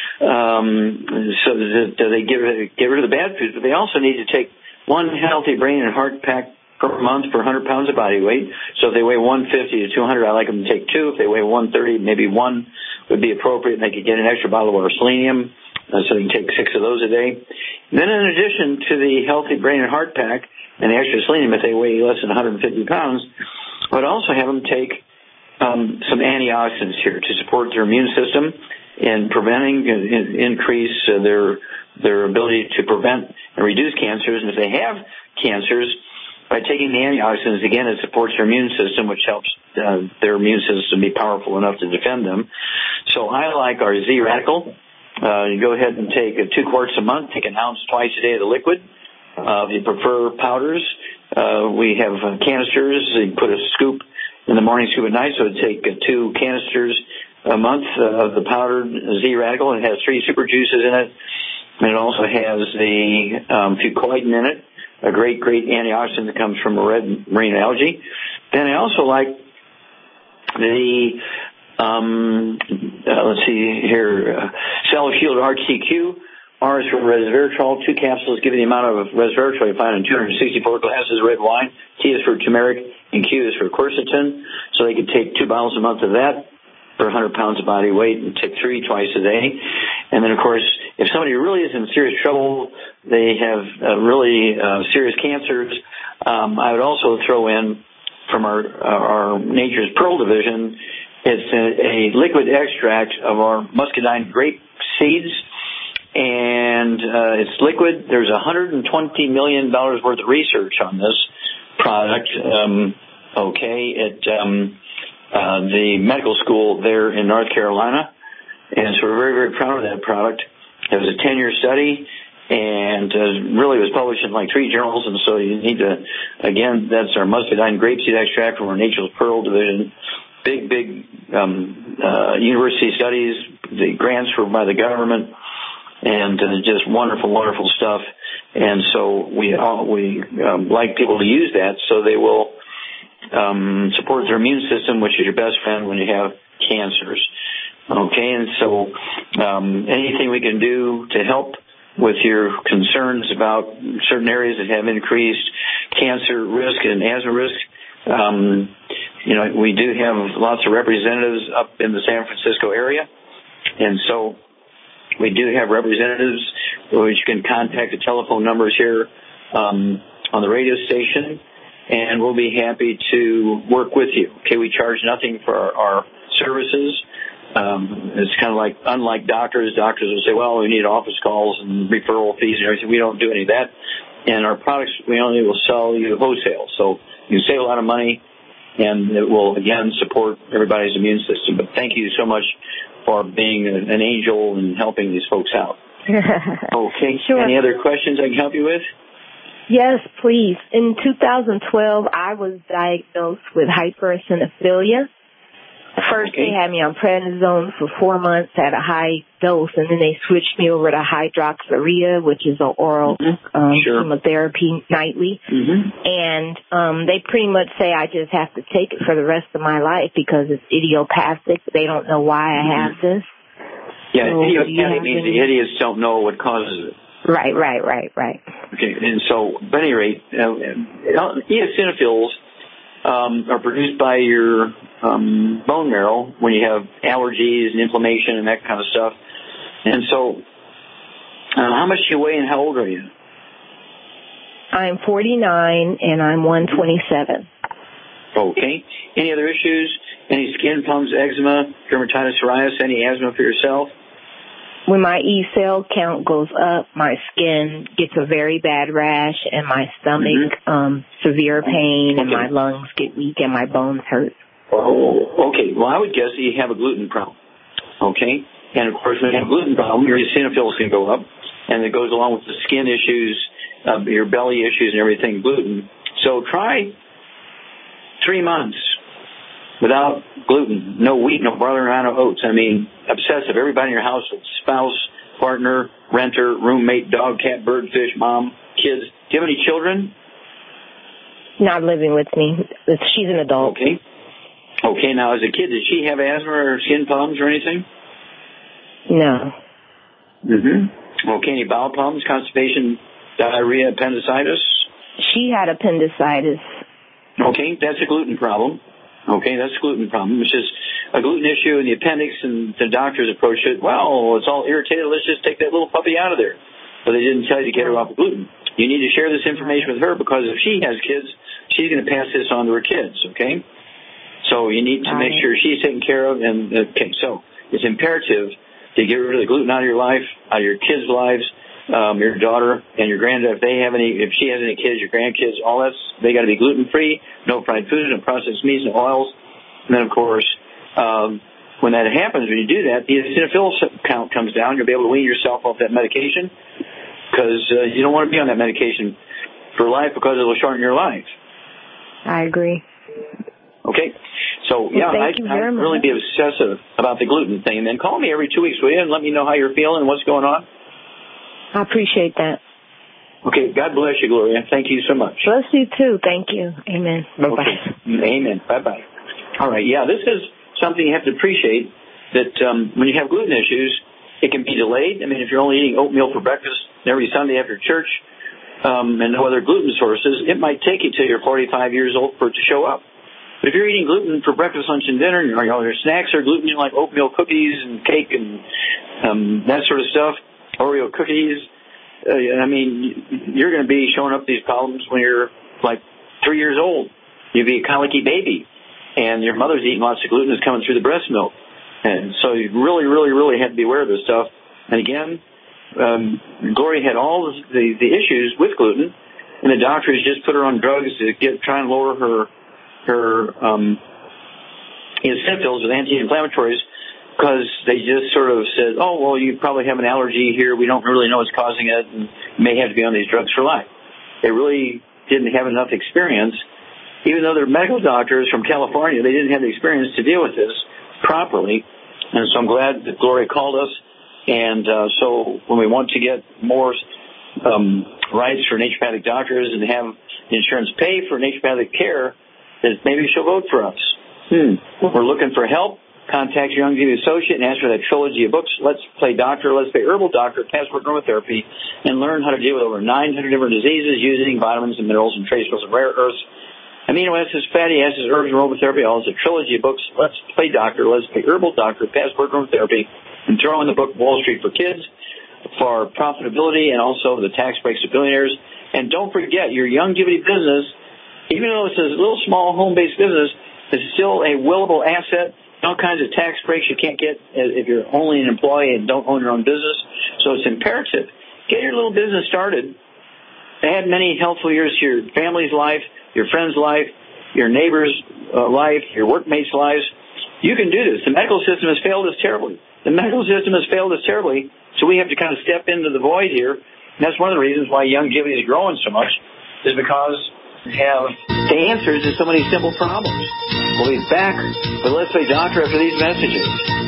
so that they get rid of the bad foods. But they also need to take one healthy brain and heart pack per month for 100 pounds of body weight. So if they weigh 150 to 200, I like them to take 2. If they weigh 130, maybe 1 would be appropriate. And they could get an extra bottle of selenium, so they can take 6 of those a day. And then in addition to the healthy brain and heart pack and the extra selenium, if they weigh less than 150 pounds, I would also have them take some antioxidants here to support their immune system in preventing increase their ability to prevent and reduce cancers. And if they have cancers, by taking the antioxidants, again, it supports their immune system, which helps their immune system be powerful enough to defend them. So I like our Z-Radical. You go ahead and take 2 quarts a month, take an ounce twice a day of the liquid. If you prefer powders, we have canisters. You put a scoop in the morning, scoop at night, so it'd take 2 canisters a month of the powdered Z-Radical. It has 3 super juices in it, and it also has the fucoidan in it, a great antioxidant that comes from red marine algae. Then I also like the, let's see here, Cell Shield RTQ. R is for resveratrol. 2 capsules give you the amount of resveratrol you find in 264 glasses of red wine. T is for turmeric, and Q is for quercetin. So they could take 2 bottles a month of that for 100 pounds of body weight and take 3 twice a day. And then, of course, if somebody really is in serious trouble, they have really serious cancers, I would also throw in from our Nature's Pearl division, it's a liquid extract of our muscadine grape seeds. And it's liquid. There's $120 million worth of research on this product, at the medical school there in North Carolina. And so we're very, very proud of that product. It was a 10-year study, and really was published in like 3 journals. And so you need to, again, that's our muscadine grapeseed extract from our Nature's Pearl division. Big university studies. The grants were by the government. And just wonderful, wonderful stuff. And so we like people to use that so they will support their immune system, which is your best friend when you have cancers. Okay, and so anything we can do to help with your concerns about certain areas that have increased cancer risk and asthma risk, we do have lots of representatives up in the San Francisco area. And so we do have representatives which you can contact the telephone numbers here on the radio station, and we'll be happy to work with you. Okay, we charge nothing for our services. It's kind of like, unlike doctors will say, well, we need office calls and referral fees and everything. We don't do any of that. And our products, we only will sell you wholesale. So you save a lot of money, and it will, again, support everybody's immune system. But thank you so much for being an angel and helping these folks out. Okay. Sure. Any other questions I can help you with? Yes, please. In 2012, I was diagnosed with hypereosinophilia. First, they had me on prednisone for 4 months at a high dose, and then they switched me over to hydroxyurea, which is an oral chemotherapy nightly. And they pretty much say I just have to take it for the rest of my life because it's idiopathic. They don't know why I have this. Yeah, so idiopathic means the idiots don't know what causes it. Right. Okay, and so, at any rate, eosinophils are produced by your bone marrow when you have allergies and inflammation and that kind of stuff. And so, how much do you weigh and how old are you? I'm 49 and I'm 127. Okay. Any other issues? Any skin problems, eczema, dermatitis, psoriasis, any asthma for yourself? When my E cell count goes up, my skin gets a very bad rash and my stomach, severe pain, and my lungs get weak and my bones hurt. Oh, okay. Well, I would guess that you have a gluten problem. Okay? And, of course, when you have a gluten problem, your eosinophils can go up, and it goes along with the skin issues, your belly issues and everything, gluten. So try 3 months without gluten, no wheat, no barley, no oats. I mean, obsessive. Everybody in your house, spouse, partner, renter, roommate, dog, cat, bird, fish, mom, kids. Do you have any children? Not living with me. She's an adult. Okay. Okay, now as a kid, did she have asthma or skin problems or anything? No. Okay, any bowel problems, constipation, diarrhea, appendicitis? She had appendicitis. Okay, that's a gluten problem. Okay, that's a gluten problem. It's just a gluten issue in the appendix, and the doctors approached it, well, it's all irritated, let's just take that little puppy out of there. But they didn't tell you to get her off of gluten. You need to share this information with her because if she has kids, she's going to pass this on to her kids, okay? So you need to make sure she's taken care of. And okay, so it's imperative to get rid of the gluten out of your life, out of your kids' lives, your daughter and your granddaughter, if she has any kids, your grandkids, all that's, they got to be gluten-free, no fried foods, no processed meats, no oils. And then, of course, when that happens, when you do that, the eosinophil count comes down. You'll be able to wean yourself off that medication because you don't want to be on that medication for life because it will shorten your life. I agree. Okay. So, I'd really be obsessive about the gluten thing. And then call me every 2 weeks, will you, and let me know how you're feeling and what's going on. I appreciate that. Okay. God bless you, Gloria. Thank you so much. Bless you, too. Thank you. Amen. Bye-bye. Okay. Amen. Bye-bye. All right. Yeah, this is something you have to appreciate, that when you have gluten issues, it can be delayed. I mean, if you're only eating oatmeal for breakfast every Sunday after church and no other gluten sources, it might take you till you're 45 years old for it to show up. But if you're eating gluten for breakfast, lunch, and dinner, and your snacks are gluten, like oatmeal cookies and cake and that sort of stuff, Oreo cookies, I mean, you're going to be showing up these problems when you're like 3 years old. You'll be a colicky baby, and your mother's eating lots of gluten that's coming through the breast milk. And so you really, really, really have to be aware of this stuff. And again, Gloria had all the issues with gluten, and the doctors just put her on drugs to try and lower her eosinophils with anti-inflammatories, because they just sort of said, oh, well, you probably have an allergy here. We don't really know what's causing it, and you may have to be on these drugs for life. They really didn't have enough experience. Even though they're medical doctors from California, they didn't have the experience to deal with this properly. And so I'm glad that Gloria called us. And so when we want to get more rights for naturopathic doctors and have the insurance pay for naturopathic care, then maybe she'll vote for us. We're looking for help. Contact your Youngevity associate and ask for that trilogy of books, Let's Play Doctor, Let's Play Herbal Doctor, Passport Aromatherapy, and learn how to deal with over 900 different diseases using vitamins and minerals and trace minerals and rare earths, amino acids, fatty acids, herbs, and aromatherapy. All is a trilogy of books, Let's Play Doctor, Let's Play Herbal Doctor, Passport Aromatherapy, and throw in the book Wall Street for Kids for profitability and also the tax breaks to billionaires. And don't forget, your Youngevity business, even though it's a little small home-based business, is still a willable asset. All kinds of tax breaks you can't get if you're only an employee and don't own your own business. So it's imperative. Get your little business started. Add many healthful years to your family's life, your friend's life, your neighbor's life, your workmates' lives. You can do this. The medical system has failed us terribly. So we have to kind of step into the void here And that's one of the reasons why longevity is growing so much, is because we have the answers to so many simple problems. We'll be back with Let's Play Doctor after these messages.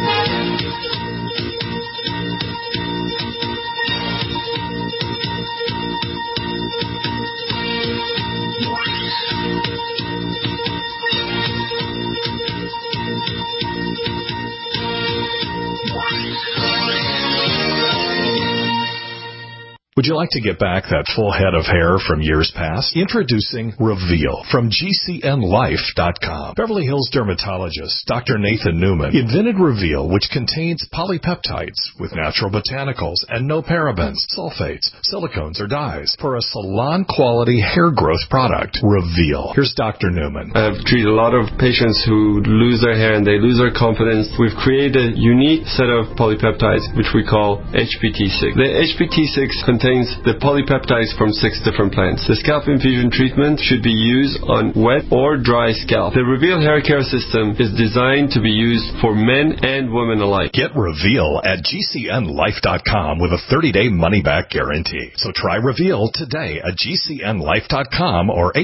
Would you like to get back that full head of hair from years past? Introducing Reveal from GCNLife.com. Beverly Hills dermatologist Dr. Nathan Newman invented Reveal, which contains polypeptides with natural botanicals and no parabens, sulfates, silicones, or dyes for a salon-quality hair growth product. Reveal. Here's Dr. Newman. I've treated a lot of patients who lose their hair and they lose their confidence. We've created a unique set of polypeptides, which we call HPT6. The HPT6 contains the polypeptides from 6 different plants. The scalp infusion treatment should be used on wet or dry scalp. The Reveal hair care system is designed to be used for men and women alike. Get Reveal at GCNLife.com with a 30-day money-back guarantee. So try Reveal today at GCNLife.com or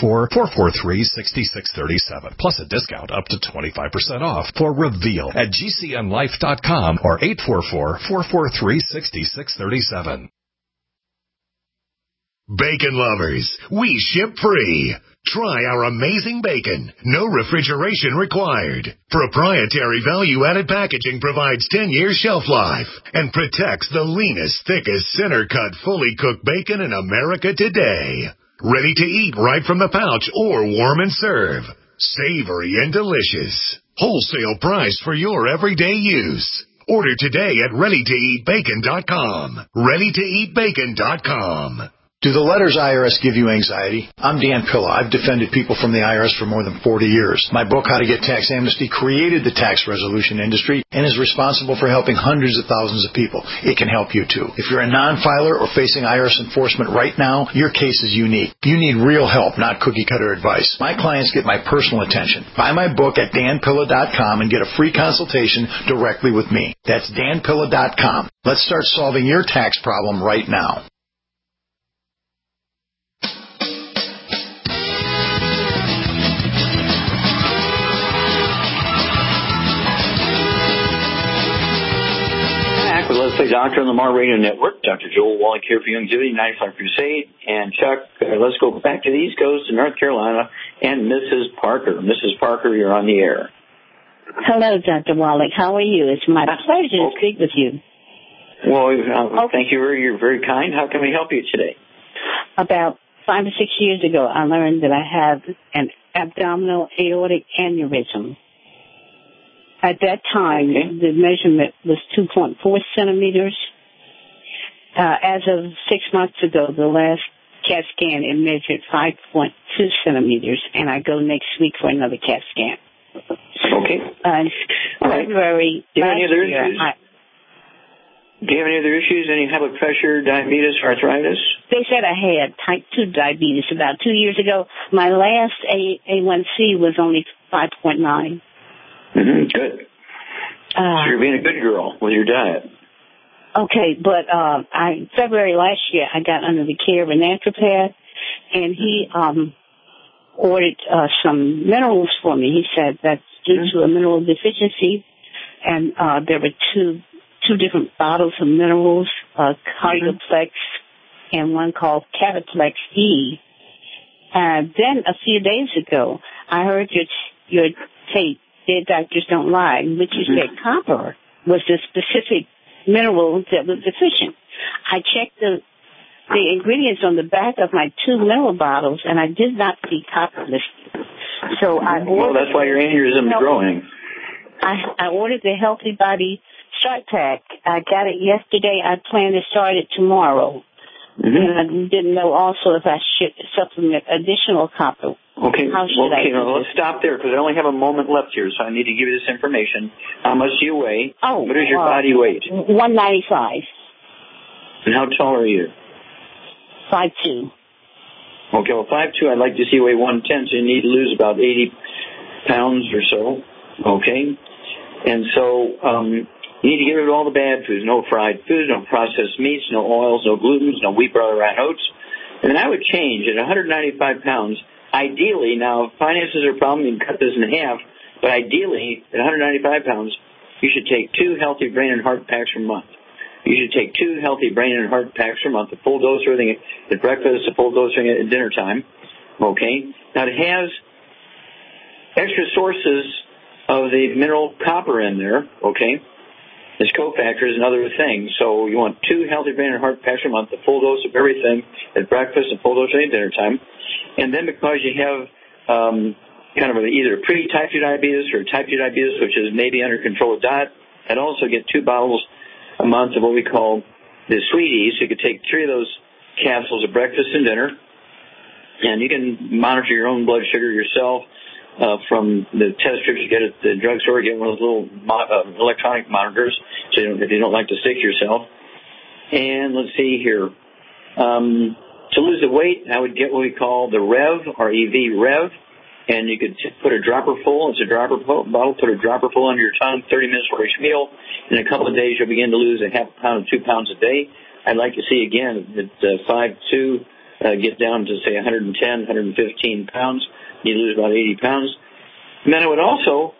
844-443-6637. Plus a discount up to 25% off for Reveal at GCNLife.com or 844-443-6637. Bacon lovers, we ship free. Try our amazing bacon. No refrigeration required. Proprietary value-added packaging provides 10 years shelf life and protects the leanest, thickest, center-cut, fully cooked bacon in America today. Ready to eat right from the pouch or warm and serve. Savory and delicious. Wholesale price for your everyday use. Order today at ReadyToEatBacon.com. ReadyToEatBacon.com. Do the letters IRS give you anxiety? I'm Dan Pilla. I've defended people from the IRS for more than 40 years. My book, How to Get Tax Amnesty, created the tax resolution industry and is responsible for helping hundreds of thousands of people. It can help you, too. If you're a non-filer or facing IRS enforcement right now, your case is unique. You need real help, not cookie-cutter advice. My clients get my personal attention. Buy my book at danpilla.com and get a free consultation directly with me. That's danpilla.com. Let's start solving your tax problem right now. Let's Play Doctor on the Mar Radio Network. Dr. Joel Wallach here for Youngevity 95 Crusade. And Chuck, let's go back to the East Coast to North Carolina and Mrs. Parker. Mrs. Parker, you're on the air. Hello, Dr. Wallach. How are you? It's my pleasure to speak with you. Well, thank you. You're very kind. How can we help you today? About 5 or 6 years ago, I learned that I have an abdominal aortic aneurysm. At that time, the measurement was 2.4 centimeters. As of 6 months ago, the last CAT scan, it measured 5.2 centimeters, and I go next week for another CAT scan. Okay. February last year, do you have any other issues? Any high blood pressure, diabetes, arthritis? They said I had type 2 diabetes about 2 years ago. My last A1C was only 5.9. Good. So you're being a good girl with your diet. Okay, but February last year, I got under the care of a naturopath, and he ordered some minerals for me. He said that's due to a mineral deficiency, and there were two different bottles of minerals, Cardioplex and one called Cataplex E. Then a few days ago, I heard your tape, Dead Doctors Don't Lie, in which you said copper was the specific mineral that was deficient. I checked the ingredients on the back of my 2 mineral bottles, and I did not see copper listed. So I ordered. Well, that's why your aneurysm is growing. I ordered the Healthy Body Start Pack. I got it yesterday. I plan to start it tomorrow. And I didn't know also if I should supplement additional copper. Okay. How should I do let's stop there because I only have a moment left here, so I need to give you this information. How much do you weigh? What is your body weight? 195. And how tall are you? 5'2". Okay, well, 5'2", I'd like to see you weigh 110, so you need to lose about 80 pounds or so. Okay? And so You need to get rid of all the bad foods. No fried foods, no processed meats, no oils, no glutens, no wheat, barley, rye, and oats. And then I would change at 195 pounds. Ideally, now, if finances are a problem, you can cut this in half. But ideally, at 195 pounds, you should take 2 healthy brain and heart packs per month. You should take 2 healthy brain and heart packs per month, a full dose or everything at breakfast, a full dose at dinner time. Okay? Now, it has extra sources of the mineral copper in there, okay? There's cofactors and other things. So you want 2 healthy brain and heart packs a month, a full dose of everything at breakfast, a full dose at dinner time. And then because you have kind of either pre-type 2 diabetes or type 2 diabetes, which is maybe under control of diet, I'd also get 2 bottles a month of what we call the Sweeties. You could take 3 of those capsules at breakfast and dinner. And you can monitor your own blood sugar yourself from the test strips you get at the drugstore. Get one of those little electronic monitors so if you don't like to stick yourself. And let's see here. To lose the weight, I would get what we call the Rev, R-E-V, Rev. And you could put a dropper full. It's a dropper bottle. Put a dropper full under your tongue, 30 minutes for each meal. In a couple of days, you'll begin to lose a half pound to 2 pounds a day. I'd like to see, again, at 5'2", get down to, say, 110, 115 pounds. You lose about 80 pounds. And then I would also,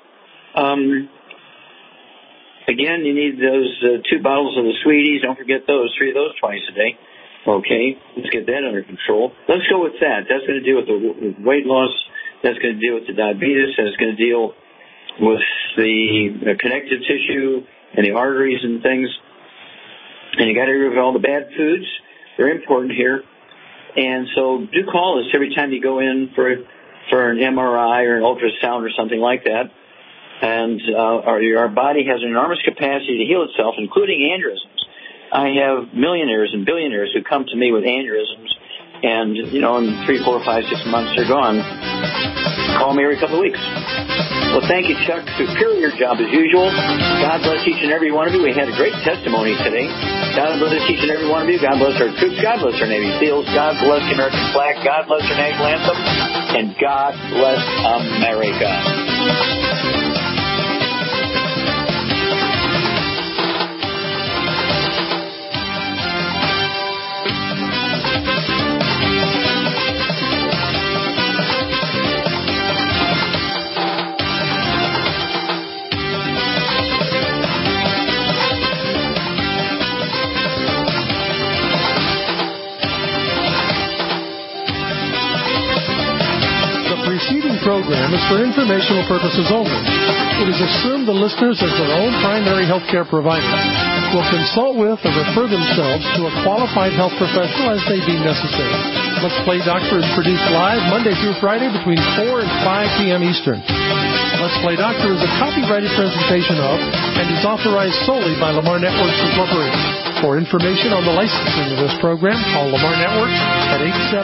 again, you need those 2 bottles of the Sweeties. Don't forget those, 3 of those twice a day. Okay, let's get that under control. Let's go with that. That's going to deal with the weight loss. That's going to deal with the diabetes. That's going to deal with the connective tissue and the arteries and things. And you got to remove all the bad foods. They're important here. And so do call us every time you go in for an MRI or an ultrasound or something like that. And our body has an enormous capacity to heal itself, including aneurysms. I have millionaires and billionaires who come to me with aneurysms, and, in 3, 4, 5, 6 months, they're gone. Call me every couple of weeks. Well, thank you, Chuck. Superior job as usual. God bless each and every one of you. We had a great testimony today. God bless each and every one of you. God bless our troops. God bless our Navy SEALs. God bless the American flag. God bless our national anthem. And God bless America. Program is for informational purposes only. It is assumed the listeners, as their own primary health care provider, will consult with or refer themselves to a qualified health professional as they deem necessary. Let's Play Doctor is produced live Monday through Friday between 4 and 5 p.m. Eastern. Let's Play Doctor is a copyrighted presentation of and is authorized solely by Lamar Networks Incorporated. For information on the licensing of this program, call Lamar Networks at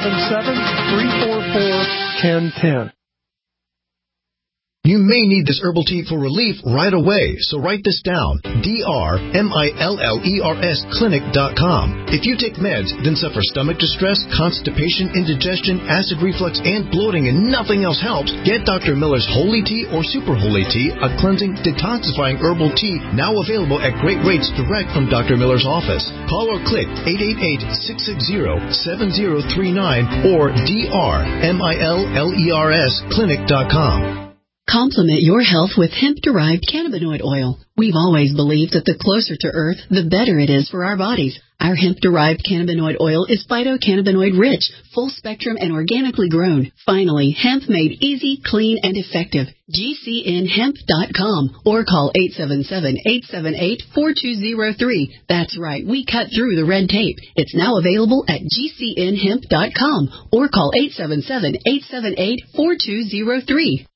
877-344-1010. You may need this herbal tea for relief right away, so write this down. drmillers clinic.com. If you take meds, then suffer stomach distress, constipation, indigestion, acid reflux, and bloating, and nothing else helps, get Dr. Miller's Holy Tea or Super Holy Tea, a cleansing, detoxifying herbal tea, now available at great rates direct from Dr. Miller's office. Call or click 888-660-7039 or drmillers clinic.com. Complement your health with hemp-derived cannabinoid oil. We've always believed that the closer to Earth, the better it is for our bodies. Our hemp-derived cannabinoid oil is phytocannabinoid-rich, full-spectrum, and organically grown. Finally, hemp made easy, clean, and effective. GCNhemp.com or call 877-878-4203. That's right, we cut through the red tape. It's now available at GCNhemp.com or call 877-878-4203.